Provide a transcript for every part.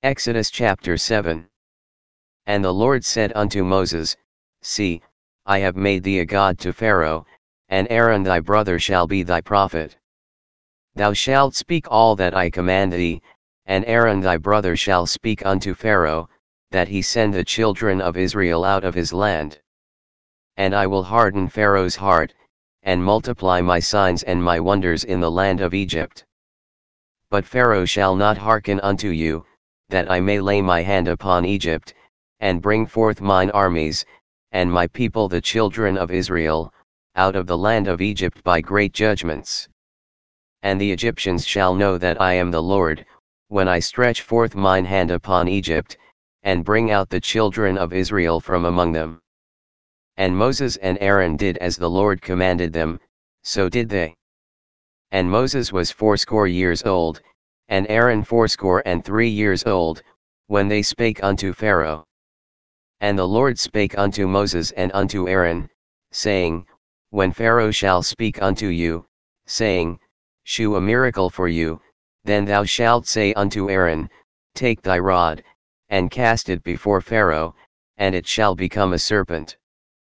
Exodus chapter 7. And the Lord said unto Moses, See, I have made thee a god to Pharaoh, and Aaron thy brother shall be thy prophet. Thou shalt speak all that I command thee, and Aaron thy brother shall speak unto Pharaoh, that he send the children of Israel out of his land. And I will harden Pharaoh's heart, and multiply my signs and my wonders in the land of Egypt. But Pharaoh shall not hearken unto you, that I may lay my hand upon Egypt, and bring forth mine armies, and my people the children of Israel, out of the land of Egypt by great judgments. And the Egyptians shall know that I am the Lord, when I stretch forth mine hand upon Egypt, and bring out the children of Israel from among them. And Moses and Aaron did as the Lord commanded them, so did they. And Moses was 80 years old, and Aaron 83 years old, when they spake unto Pharaoh. And the Lord spake unto Moses and unto Aaron, saying, When Pharaoh shall speak unto you, saying, Shew a miracle for you, then thou shalt say unto Aaron, Take thy rod, and cast it before Pharaoh, and it shall become a serpent.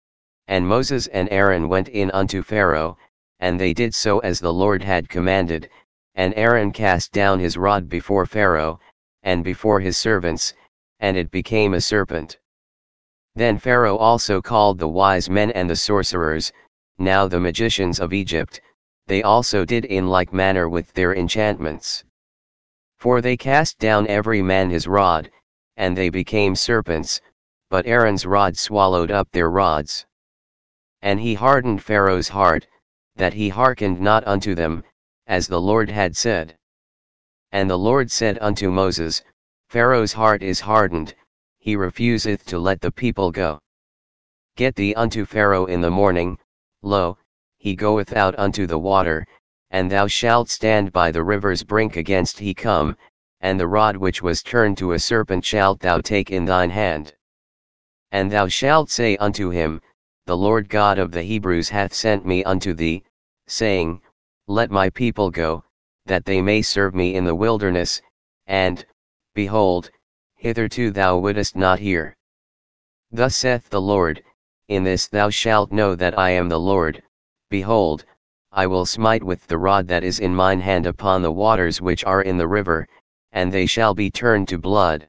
And Moses and Aaron went in unto Pharaoh, and they did so as the Lord had commanded, and Aaron cast down his rod before Pharaoh, and before his servants, and it became a serpent. Then Pharaoh also called the wise men and the sorcerers, now the magicians of Egypt, they also did in like manner with their enchantments. For they cast down every man his rod, and they became serpents, but Aaron's rod swallowed up their rods. And he hardened Pharaoh's heart, that he hearkened not unto them, as the Lord had said. And the Lord said unto Moses, Pharaoh's heart is hardened, he refuseth to let the people go. Get thee unto Pharaoh in the morning, lo, he goeth out unto the water, and thou shalt stand by the river's brink against he come, and the rod which was turned to a serpent shalt thou take in thine hand. And thou shalt say unto him, The Lord God of the Hebrews hath sent me unto thee, saying, Let my people go, that they may serve me in the wilderness, and, behold, hitherto thou wouldest not hear. Thus saith the Lord, In this thou shalt know that I am the Lord. Behold, I will smite with the rod that is in mine hand upon the waters which are in the river, and they shall be turned to blood.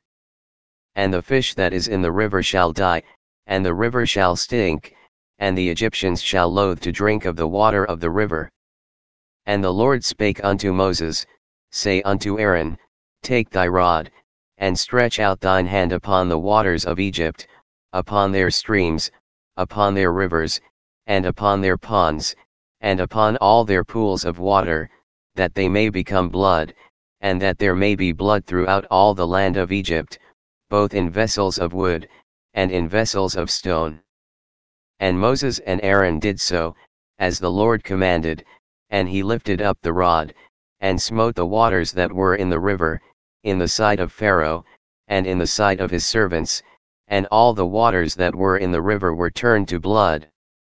And the fish that is in the river shall die, and the river shall stink, and the Egyptians shall loathe to drink of the water of the river. And the Lord spake unto Moses, Say unto Aaron, Take thy rod, and stretch out thine hand upon the waters of Egypt, upon their streams, upon their rivers, and upon their ponds, and upon all their pools of water, that they may become blood, and that there may be blood throughout all the land of Egypt, both in vessels of wood, and in vessels of stone. And Moses and Aaron did so, as the Lord commanded, and he lifted up the rod, and smote the waters that were in the river, in the sight of Pharaoh, and in the sight of his servants, and all the waters that were in the river were turned to blood.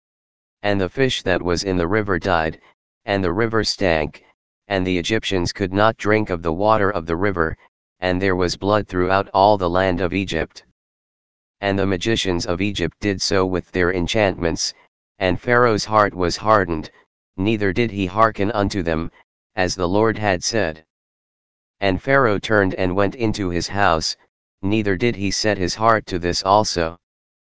And the fish that was in the river died, and the river stank, and the Egyptians could not drink of the water of the river, and there was blood throughout all the land of Egypt. And the magicians of Egypt did so with their enchantments, and Pharaoh's heart was hardened, neither did he hearken unto them, as the Lord had said. And Pharaoh turned and went into his house, neither did he set his heart to this also.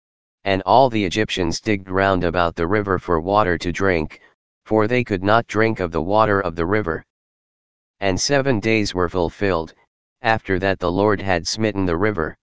And all the Egyptians digged round about the river for water to drink, for they could not drink of the water of the river. And 7 days were fulfilled, after that the Lord had smitten the river.